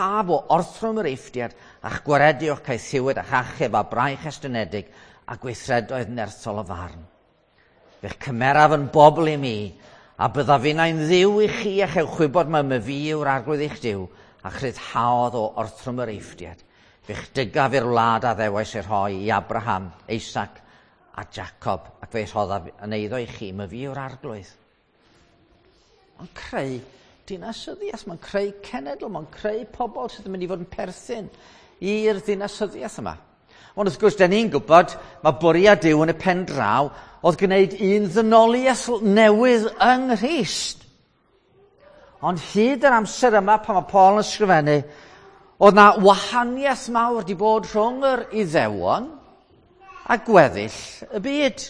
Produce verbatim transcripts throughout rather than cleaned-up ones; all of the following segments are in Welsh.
haf o orthrwm yr eithriad a'ch gwarediwch cael siwyd a'ch achub a braich estynedig a gweithredoedd nersol o farn. Fe'ch cymeraf yn bobl i mi, a bydda fi'n ein ddiw i chi a chewch wybod mae my fi yw'r arglwydd i'ch diw, a chryddhaodd o orthrwm yr eithriad. Fe'ch dygaf i'r wlad a ddewais i'r rhoi i Abraham, Isaac a Jacob, ac fe rhodda yn eiddo i chi, my fi yw'r arglwydd. Mae'n creu dinasyddiaeth, mae'n creu cenedl, mae'n creu pobl sydd yn mynd i fod yn perthyn i'r dinasyddiaeth yma. Ond wrth gwrs, da ni'n gwybod, mae bwriad Duw yn y pen draw oedd gwneud un ddynoliaeth newydd yng Nghrist. Ond hyd yr amser yma, pan mae Paul yn ysgrifennu, oedd na wahaniaeth mawr wedi bod rhwng yr Iddewon a gweddill y byd.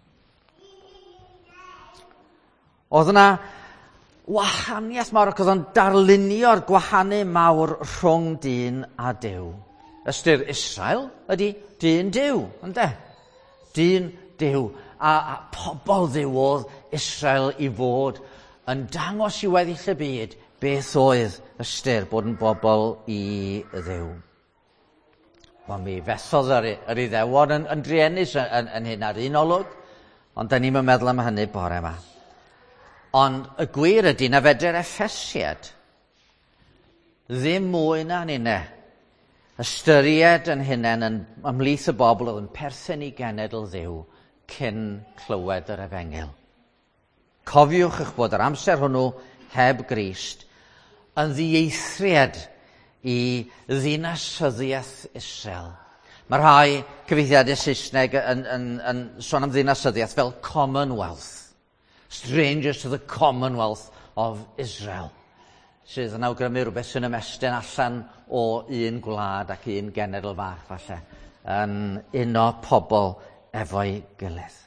Oedd yna wahaniaeth mawr ac oedd yn darlunio'r gwahanu mawr rhwng dyn a Duw. Ystyr Israel ydy dyn Duw, ynde? Dyn Duw. A, a pobl Dduw oedd Israel i fod yn dangos i weddill y byd beth oedd ystyr bod yn bobl i Dduw. Wel, mi fethodd yr, yr Iddewon yn, yn driennus yn, yn, yn hyn ar un olwg, ond da ni'n meddwl am hynny bore yma. Ond y gwir ydy na fedr Effesiad ddim mwy na'n unne. Ystyried yn hunain yn ymlith y bobl oedd yn perthyn i genedl Dduw cyn clywed yr Efengil. Cofiwch eich bod yr amser hwnnw heb Grist yn ddieithriad i ddinasyddiaeth Israel. Mae rhai cyfeithiadau Saesneg yn, yn, yn sôn am ddinasyddiaeth fel Commonwealth. Strangers to the Commonwealth of Israel. Sydd yn awgrymu rhywbeth sy'n ymestyn allan o un gwlad ac un genedl fach falle, yn uno pobl efo'i gilydd.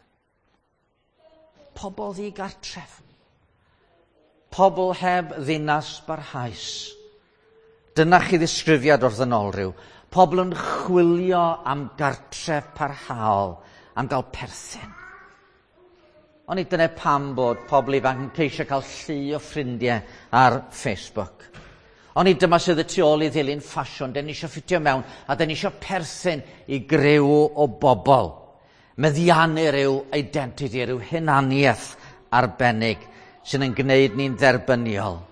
Pobl ddigartref. Pobl heb ddinas barhaus. Dyna chi ddisgrifiad o'r ddynolryw. Pobl yn chwilio am gartref parhaol, am gael perthyn. Ond i dyna pam bod pobl ifanc yn ceisio cael llu o ffrindiau ar Facebook. Ond i dyma sydd y tu ôl i ddilyn ffasiwn, da ni eisiau ffitio mewn, a da ni eisiau perthyn i griw o bobl. Meddiannu ryw identity, ryw hunaniaeth arbennig sy'n yn gwneud ni'n dderbyniol.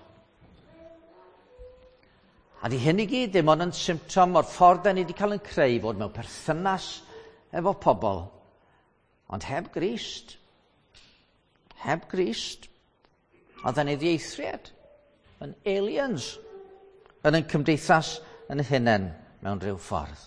A di hyn i gyd ddim ond yn symptom o'r ffordd da ni wedi cael yn creu fod mewn perthynas efo pobl, ond heb Grist. Heb Grist, a dda ni ddieithriad yn aliens yn ein cymdeithas yn hunain mewn rhyw ffordd.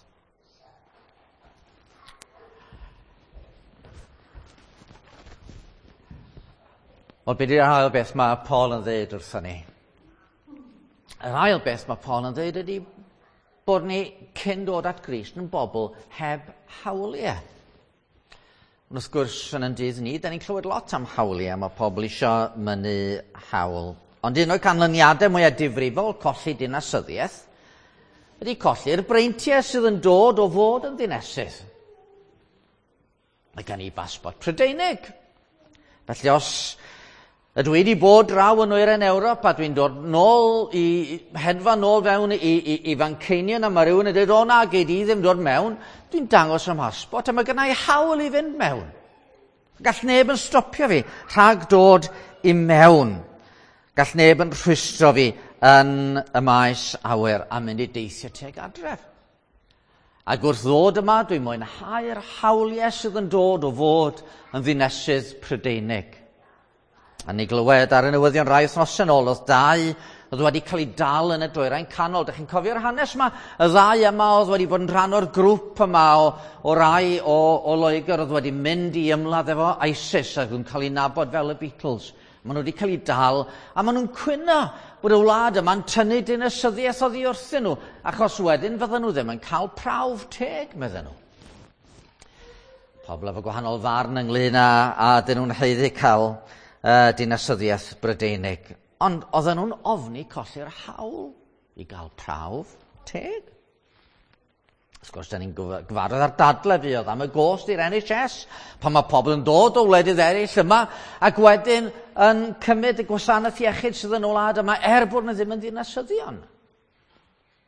Wel, beth yw'r ail beth mae Paul yn dweud wrthon ni? Yr ail beth mae Paul yn dweud ydy bod ni cyn dod at Grist yn bobl heb hawliau. Ond wrth gwrs, yn yn dydd ni, da ni'n clywed lot am hawliau, mae pobl eisiau mynnu hawl. Ond un o'r canlyniadau mwyaf difrifol colli dinasyddiaeth ydy colli'r breintiau sydd yn dod o fod yn ddinesydd. Mae gen i basbort Prydeinig. Felly os ydw i wedi bod draw yn oeren Ewrop a dwi'n dod nôl i hedfa nôl fewn i, i, i Fanceinion a mae rhywun yn dweud, o na, gei di ddim dod mewn, dwi'n dangos am pasbort a mae gen i hawl i fynd mewn. Gall neb yn stopio fi rhag dod i mewn. Gall neb yn rhwystro fi yn y maes awyr a mynd i deithio teg adref. Ac wrth ddod yma, dwi'n mwynhau'r hawliau sydd yn dod o fod yn ddinesydd Prydeinig. A ni glywed ar y newyddion rai wythnos yn ôl, oedd dau oedd wedi cael ei dal yn y dwyrain canol. Dych chi'n cofio'r hanes yma? Y ddau yma oedd wedi bod yn rhan o'r grŵp yma o, o rai o, o Loegr oedd wedi mynd i ymladd efo ISIS ac yn cael ei nabod fel y Beatles. Maen nhw wedi cael ei dal a maen nhw'n cwyno bod y wlad yma'n tynnu dinasyddiaeth oddi wrthyn nhw, achos wedyn fydden nhw ddim yn cael prawf teg, medden nhw. Pobl efo gwahanol farn ynglyn â, a dyn nhw'n heiddi cael Uh, dinasyddiaeth Brydeinig. Ond oedden nhw'n ofni colli'r hawl i gael prawf teg. Wrth gwrs, da ni'n gyfarwydd ar dadle fuodd am y gost i'r N H S, pan mae pobl yn dod o wledydd eraill yma, ac wedyn yn cymryd y gwasanaeth iechyd sydd yn y wlad yma, er bod nhw ddim yn dinasyddion.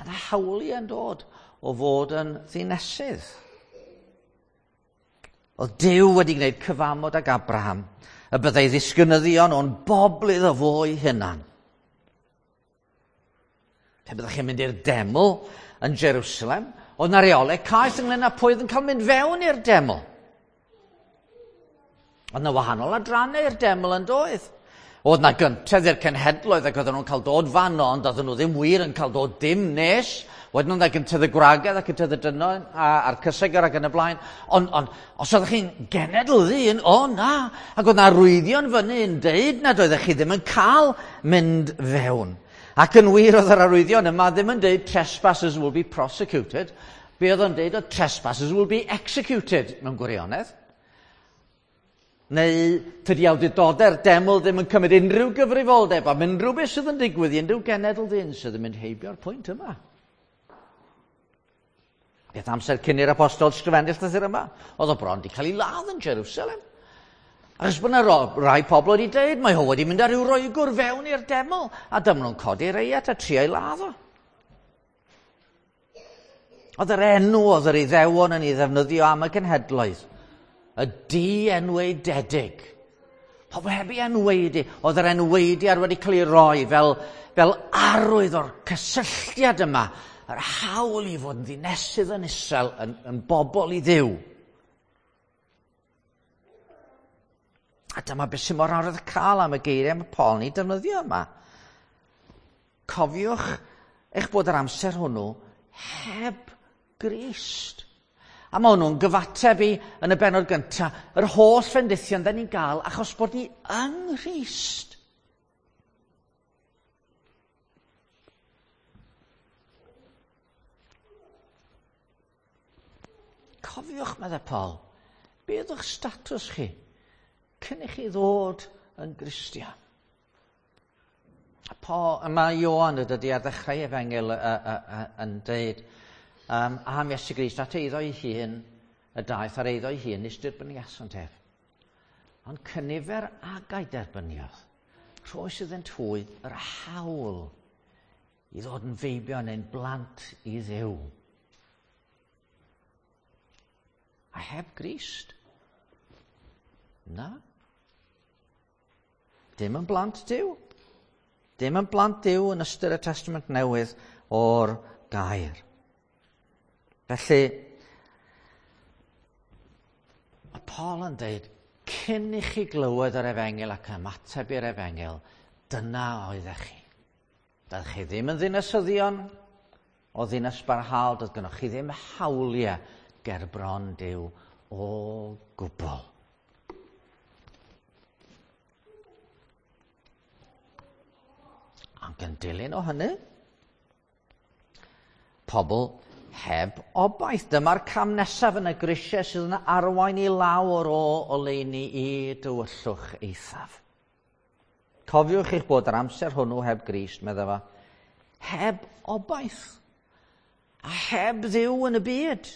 Mae hawliau yn dod o fod yn ddinesydd. Oedd Duw wedi gwneud cyfamod ag Abraham, y byddai ddisgynyddion o'n boblydd o fo'i hunan. Pe byddwch chi'n mynd i'r deml yn Jerusalem, oedd na reolau caeth ynglyn â pwy oedd yn cael mynd fewn i'r deml. Oedd na wahanol adrannau i'r deml yn doedd. Oedd na gyntedd i'r cenhedloedd ac oedden nhw'n cael dod fanno, ond oedden nhw ddim wir yn cael dod dim nes. Wedyn nhw'n gyntedd y gwragedd ac gyntedd y dynol a'r cysegr ac yn y blaen. Ond on, os oeddech chi'n genedl ddyn, o na, ac oedd na arwyddion fyny yn deud nad oeddech chi ddim yn cael mynd fewn. Ac yn wir oedd yr arwyddion yma ddim yn deud trespassers will be prosecuted. Be oedd yn deud oedd trespassers will be executed mewn gwirionedd. Neu tydi awdurdodau'r deml ddim yn cymryd unrhyw gyfrifoldeb am unrhyw beth sydd yn digwydd i unrhyw genedl ddyn sydd yn mynd heibio'r pwynt yma. Beth amser cyn i'r apostol sgrifennu'r llythyr yma, oedd o bron wedi cael ei ladd yn Jerusalem. Achos bod yna rai pobl wedi dweud, mae ho wedi mynd ar ryw roegwr fewn i'r deml, a dyma nhw'n codi reiat a tri ei ladd o. Oedd yr enw oedd yr Iddewon yn ei ddefnyddio am y cenhedloedd. Y di-enweidedig. Pobl heb ei enweidi. Oedd yr enweidiad wedi cael ei roi fel, fel arwydd o'r cysylltiad yma. Yr hawl i fod yn ddinesydd yn Israel, yn, yn bobl i Dduw. A dyma beth sy'n mor anodd cael am y geiriau mae Paul ni defnyddio yma. Cofiwch eich bod yr amser hwnnw heb Grist. A mae hwnnw'n gyfateb i yn y bennod gyntaf yr holl ffendithion da ni'n gael achos bod ni yng Nghrist. Cofiwch, medde Paul, beth yw'ch statws chi cyn i chi ddod yn Gristion? Paul, mae Ioan ydy ar ddechrau Efengil yn dweud Um, a am Iesu Grist at eiddo ei hun, y daeth ar eiddo ei hun, nes dirbyniasant ef. Ond cynifer agau derbyniodd, rhoes iddynt hwy yr hawl i ddod yn feibion neu'n blant i Dduw. A heb Grist? Na. Dim yn blant Duw. Dim yn blant Duw yn ystod y Testament Newydd o'r gair. Felly, mae Paul yn dweud, cyn i chi glywed yr Efengil ac ymateb i'r Efengil, dyna oeddech chi. Doeddech chi ddim yn ddinasyddion o ddinas barhaol, doedd gennych chi ddim hawliau ger bron Duw o gwbl. Ac yn dilyn o hynny, pobl heb obaith. Dyma'r cam nesaf yn y grisiau sydd yn arwain i lawr o oleuni i dywyllwch eithaf. Cofiwch eich bod yr amser hwnnw heb Grist, medda fa, heb obaith a heb Dduw yn y byd.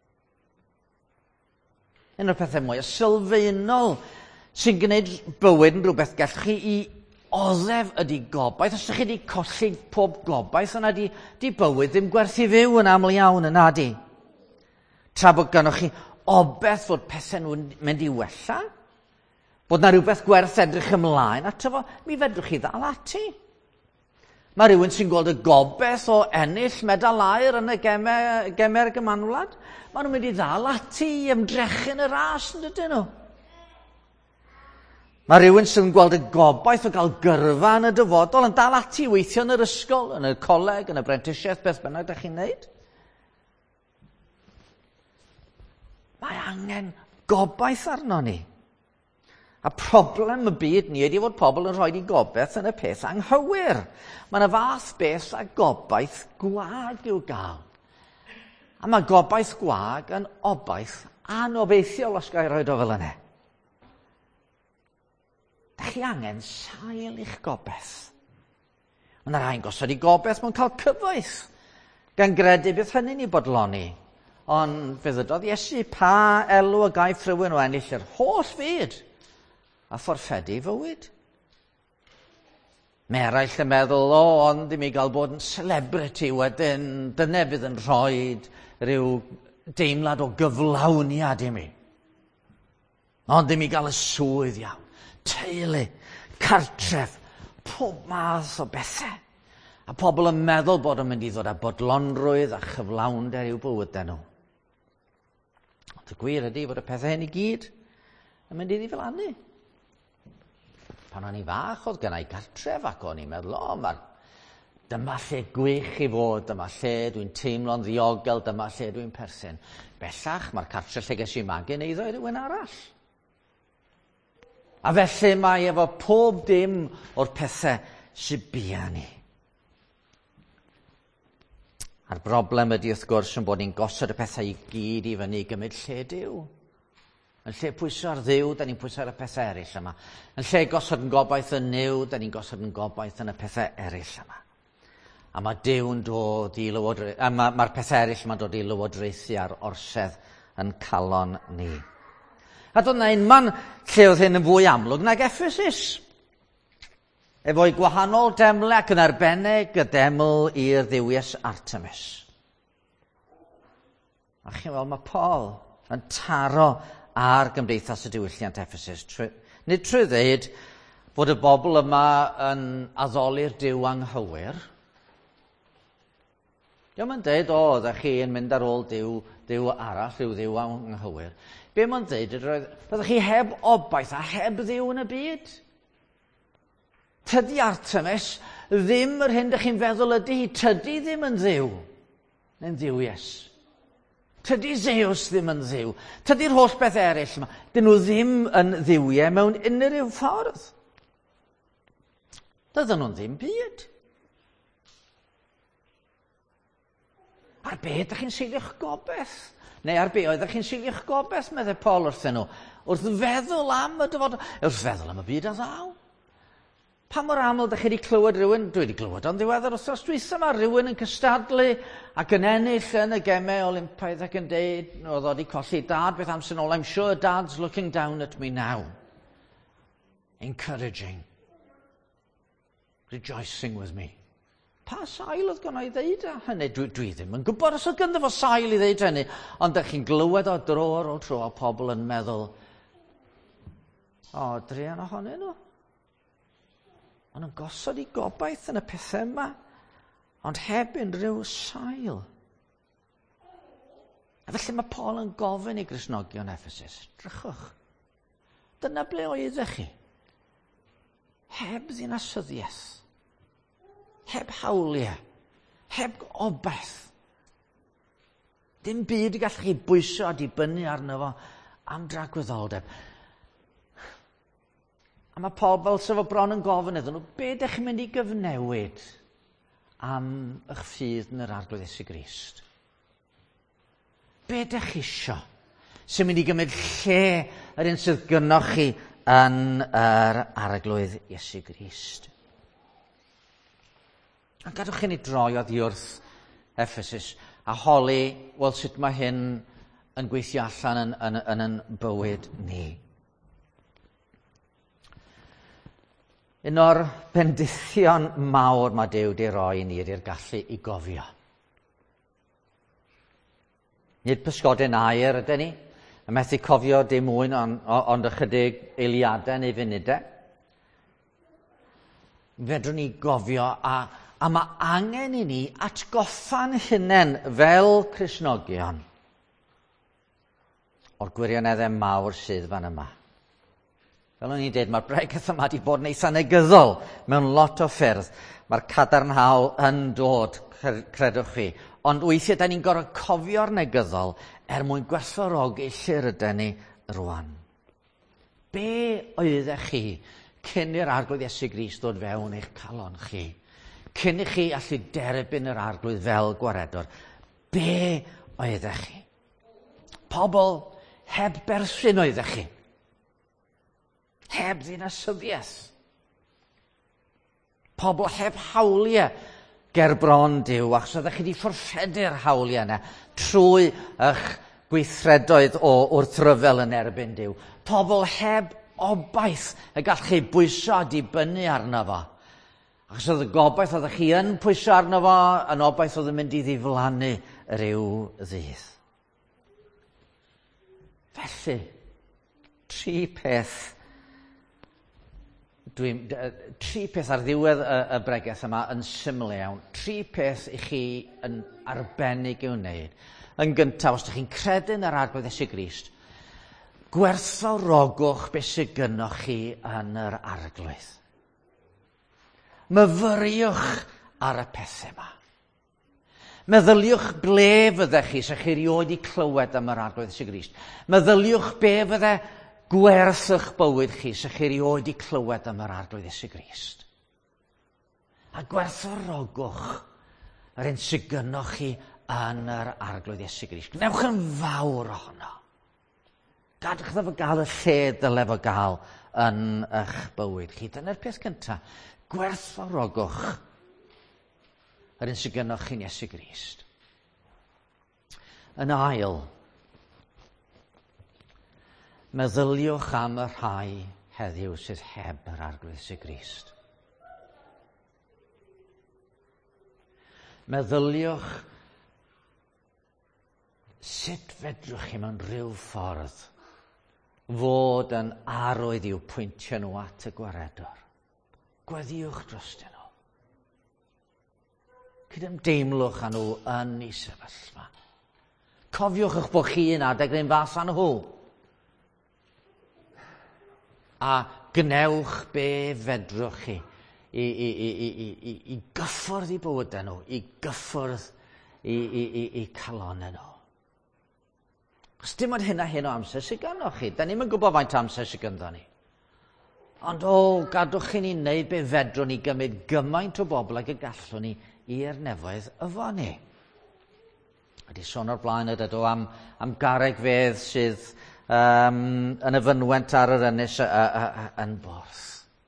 Un o'r pethau mwy sylfaenol sy'n gwneud bywyd yn rhywbeth gallwch chi i oddef ydy gobaith. Os ydych chi wedi colli pob gobaith, yna di, di bywyd ddim gwerthu fyw yn aml iawn yna di. Tra bod gennych chi obeth fod pethau nhw'n mynd i wella, bod na rhywbeth gwerth edrych ymlaen ato fo, mi fedrwch chi ddal ati. Mae rhywun sy'n gweld y gobaith o ennill medal aur yn y gemer, gemer gymanwlad, maen nhw'n mynd i ddal ati i ymdrechu'n y ras yn dydyn nhw. Mae rhywun sy'n gweld y gobaith o gael gyrfa yn y dyfodol yn dal ati weithio yn yr ysgol, yn y coleg, yn y brentisiaeth, beth bynnag ydych chi'n neud. Mae angen gobaith arno ni. A problem y byd ni ydy fod pobl yn rhoi i gobaith yn y peth anghywir. Mae yna fath beth a gobaith gwag i'w gael. A mae gobaith gwag yn obaith anobeithiol os gael rhoi o fel yna. Ydych chi angen sail i'ch gobaith. Mae yna rhain gosod i gobaith mewn cael cyfoeth gan gredu beth hynny'n ni bodloni. Ond fe ddydodd Iesu pa elw y gaeth rhywun o ennill yr holl fyd a phorffedu fywyd. Mae eraill yn meddwl, o, ond i mi gael bod yn celebrity wedyn, dyna bydd yn rhoi rhyw deimlad o gyflawniad i mi. Ond i mi gael y swydd iawn, teulu, cartref, pob math o bethau. A pobl yn meddwl bod yn mynd i ddod â bodlonrwydd a chyflawnder i'w bywydau nhw. Ond y gwir ydy fod y pethau hyn i gyd yn mynd i ddiflannu. Pan o'n i fach, oedd gennau gartref ac o'n i'n meddwl, o, mae'r dyma lle gwych i fod, dyma lle dwi'n teimlo'n ddiogel, dyma lle dwi'n perthyn. Bellach, mae'r cartref lle ges i magu neiddo i rywun arall. A felly mae efo pob dim o'r pethau sy'n bia ni. A'r broblem ydy wrth gwrs yn bod ni'n gosod y pethau i gyd i fyny i gymryd lle Duw. Yn lle pwyso ar Dduw, da ni'n pwyso ar y pethau eraill yma. Yn lle gosod yn gobaith yn niw, da ni'n gosod yn gobaith yn y pethau eraill yma. A mae Dyw'n dod i lywodraethu, a mae'r ma pethau eraill yma'n dod i lywodraethu ar orsedd yn calon ni. A doedd yna unman lle oedd hyn yn fwy amlwg nag Ephesus. Efo'i gwahanol demlau ac yn arbennig y deml i'r dduwies Artemis. A chi'n weld, mae Paul yn taro ar gymdeithas y diwylliant Ephesus. Nid trwy ddeud fod y bobl yma yn addoli'r Duw anghywir. Diolch yn dweud, o, ydych chi yn mynd ar ôl Duw, Duw arall, Duw Dduw anghywir. Be mae'n dweud, roeddech chi heb obaith a heb Dduw yn y byd. Tydi Artemis ddim yr hyn ydych chi'n feddwl ydy hi, tydi ddim yn Dduw, neu'n dduwies. Tydi Zeus ddim yn dduw. Tydi'r holl beth eraill yma. Dyn nhw ddim yn dduwiau mewn unrhyw ffordd. Dydyn nhw'n ddim byd. Ar be ydych chi'n seilio'ch gobeith? Neu ar be oeddech chi'n seilio'ch gobeith, meddwl Paul wrthyn nhw? Wrth feddwl am y dyfodol, wrth feddwl am y byd a ddaw. Pa mor aml ydych chi wedi clywed rhywun, dwi wedi clywed ond ddiweddar wrthos dwytha yma, rhywun yn cystadlu ac yn ennill yn y gemau Olympaidd ac yn deud, oedd o wedi colli dad beth amser nôl, I'm sure dad's looking down at me now. Encouraging. Rejoicing with me. Pa sail oedd gynnu i ddeud hynny? Dwi, dwi ddim yn gwybod os oedd gynnu fo sail i ddeud hynny, ond ydych chi'n glywed o dro ar ôl tro a pobl yn meddwl, o, drian ohonyn nhw. Ond yn gosod i gobaith yn y pethau yma, ond heb unrhyw sail. A felly mae Paul yn gofyn i Gristnogion Ephesus, drychwch, dyna ble oeddech chi. Heb ddinasyddiaeth, heb hawliau, heb obaith. Dim byd y gallech chi bwyso a dibynnu arno fo am dragwyddoldeb. A mae Paul fel sef o bron yn gofyn iddyn nhw, be ydych chi'n mynd i gyfnewid am eich ffydd yn yr arglwydd Iesu Grist? Be ydych chi isio sy'n mynd i gymryd lle yr un sydd gynnoch chi yn yr arglwydd Iesu Grist? A gadwch chi ni droi oddi wrth Ephesus a holi, wel sut mae hyn yn gweithio allan yn, yn, yn, yn bywyd ni. Un o'r bendithion mawr mae Duw di roi ni ydy'r gallu i gofio. Nid pysgodyn air ydyn ni, a methu cofio dim mwyn ond on ychydig eiliadau neu funudau. Fedrwn ni gofio a, a mae angen i ni atgoffa'n hunain fel Cristnogion o'r gwirioneddau mawr sydd fan yma. Fel o'n i'n dweud, mae'r bregeth yma wedi bod yn eitha negyddol mewn lot o ffyrdd. Mae'r cadarnhaol yn dod, credwch chi. Ond weithiau, da ni'n gorfod cofio'r negyddol er mwyn gwerthfawrogi llyr ydyn ni rwan. Be oeddech chi cyn i'r arglwydd Iesu Grist ddod fewn eich calon chi? Cyn i chi allu derbyn yr arglwydd fel gwaredwr? Be oeddech chi? Pobl heb berthyn oeddech chi? Heb ddinasyddiaeth. Pobl heb hawliau ger bron Duw, achos oeddech chi wedi ffwrffedu'r hawliau yna trwy eich gweithredoedd o wrthryfel yn erbyn Duw. Pobl heb obaith y gall chi bwyso a dibynnu arno fo. Achos oedd y gobaith oedd chi yn pwysio arno fo, yn obaith oedd yn mynd i ddiflannu ryw ddydd. Felly, tri peth, dwi, tri peth ar ddiwedd y, y bregaeth yma yn syml iawn. Tri peth i chi yn arbennig i'w wneud. Yn gyntaf, os ydych chi'n credu'n yr arglwydd Iesu Grist, gwerthfawrogwch beth sydd gynnoch chi yn yr arglwydd. Myfyriwch ar y pethau yma. Meddyliwch ble fyddech chi sy'ch chi rioed i clywed am yr arglwydd Iesu Grist. Meddyliwch be fydde gwerth eich bywyd chi sy'ch chi rioed i clywed am yr arglwydd Iesu Grist. A gwerthfawrogwch yr un sydd gynnoch chi yn yr arglwydd Iesu Grist. Gnewch yn fawr ohono. Gadwch iddo fo gael y lle dyle fo gael yn eich bywyd chi. Dyna'r peth cyntaf. Gwerthfawrogwch yr un sydd gynnoch chi'n Iesu Grist. Yn ail, meddyliwch am y rhai heddiw sydd heb yr arglwydd Iesu Grist. Meddyliwch sut fedrwch chi mewn rhyw ffordd fod yn arwydd i'w pwyntio nhw at y gwaredwr. Gweddiwch drostyn nhw. Cydymdeimlwch â nhw yn ei sefyllfa. Cofiwch eich bod chi'n adeg yn fas â nhw. A gnewch be fedrwch chi i, i, i, i, i, i gyffwrdd i bywydau nhw, i gyffwrdd i, i, i, i calonau nhw. Os dim ond hyn a hyn o amser sydd ganddo chi, da ni'n gwybod faint amser sydd ganddo ni. Ond o, gadwch chi ni wneud be fedrwn ni gymryd gymaint o bobl ag y gallwn ni i'r nefoedd yfo ni. Wedi sôn o'r blaen ydw o am, am garreg fedd sydd um, yn y fynwent ar yr ynys yn borth.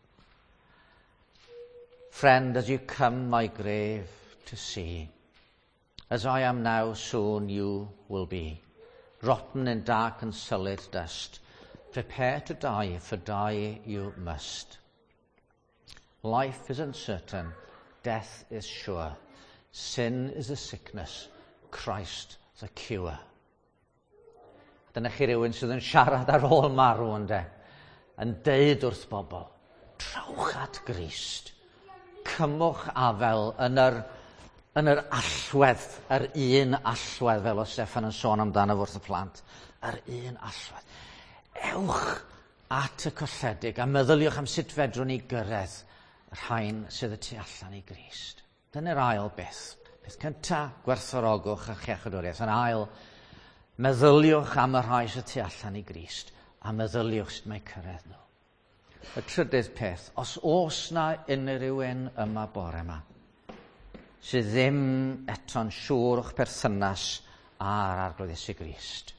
Friend, as you come my grave to see, as I am now, soon you will be, rotten in dark and sullied dust. Prepare to die, for die you must. Life is uncertain, death is sure. Sin is a sickness, Christ the cure. Dyna chi rywun sydd yn siarad ar ôl marw ynde, yn deud wrth bobl, trawch at Grist, cymwch afel yn yr, yn yr allwedd, yr un allwedd fel o Steffan yn sôn amdano wrth y plant, yr un allwedd. Ewch at y colledig a meddyliwch am sut fedrwn ni gyrraedd yr rhain sydd y tu allan i Grist. Dyna'r ail beth. Beth cyntaf, gwerthfawrogwch a cheichodwriaeth. Yn ail, meddyliwch am y rhai sydd tu allan i Grist a meddyliwch sut mae cyrraedd nhw. Y trydydd peth, os oes na unrhyw un yma bore yma sydd ddim eto'n siŵr o'ch perthynas a'r arglwydd Iesu Grist,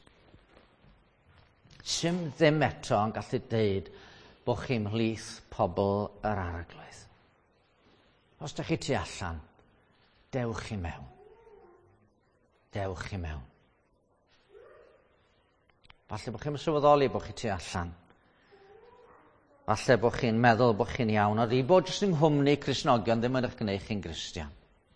sim ddim eto yn gallu deud bod chi'n mhlith pobl yr arglwydd. Os ydych chi tu allan, dewch chi mewn. Dewch chi mewn. Falle bod chi'n sylweddoli bod chi tu allan. Falle bod chi'n meddwl bod chi'n iawn, ond i bod jyst yng nghwmni Cristnogion ddim yn eich gwneud chi'n Gristion.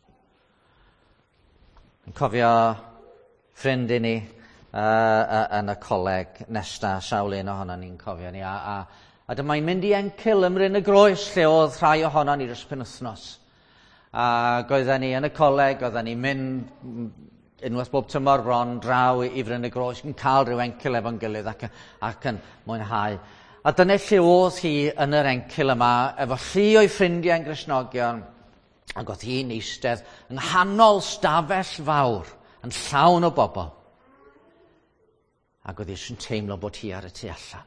Yn cofio ffrind i ni Uh, uh, yn y coleg nesta, sawl un ohono ni'n cofio ni, a, a, a dyma'n mynd i Encil ymryn y groes lle oedd rhai ohono ni dros penwythnos. A goedden ni yn y coleg, oedden ni'n mynd unwaith bob tymor bron draw i, i Fryn y Groes, yn cael rhyw Encil efo'n gilydd ac, ac yn mwynhau. A dyna lle oedd hi yn yr Encil yma, efo llu o'i ffrindiau'n Gristnogion, ac oedd hi'n eistedd yng nghanol stafell fawr, yn llawn o bobl. Ac oedd hi eisiau teimlo bod hi ar y tu allan.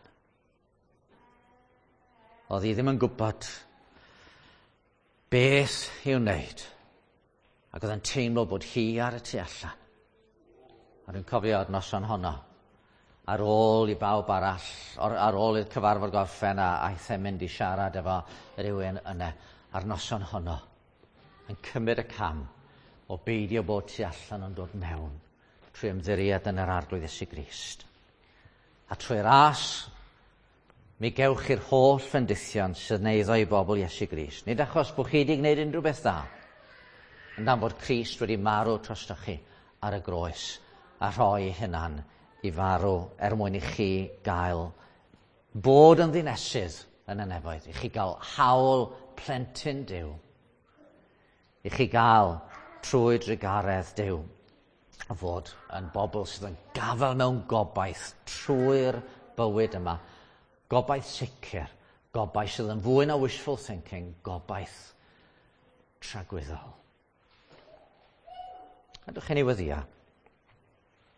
Oedd hi ddim yn gwybod beth i'w wneud. Ac oedd yn teimlo bod hi ar y tu allan. A dwi'n cofio ar noson honno, ar ôl i bawb arall, ar ôl i'r cyfarfod gorffen a aeth e mynd i siarad efo rhywun yna, ar noson honno, yn cymryd y cam o beidio bod tu allan ond dod mewn trwy ymddiried yn yr arglwydd Iesu Grist. A trwy ras mi gewch i'r holl ffendithion sydd neiddo i bobl Iesu Grist. Nid achos bod chi wedi gwneud unrhyw beth dda, ond am fod Crist wedi marw trostoch chi ar y groes a rhoi ei hunan i farw er mwyn i chi gael bod yn ddinesydd yn y nefoedd, i chi gael hawl plentyn Duw, i chi gael trwy drigaredd Duw, a fod yn bobl sydd yn gafel mewn gobaith trwy'r bywyd yma. Gobaith sicr, gobaith sydd yn fwy na wishful thinking, gobaith tragwyddol. Gadwch i ni weddia.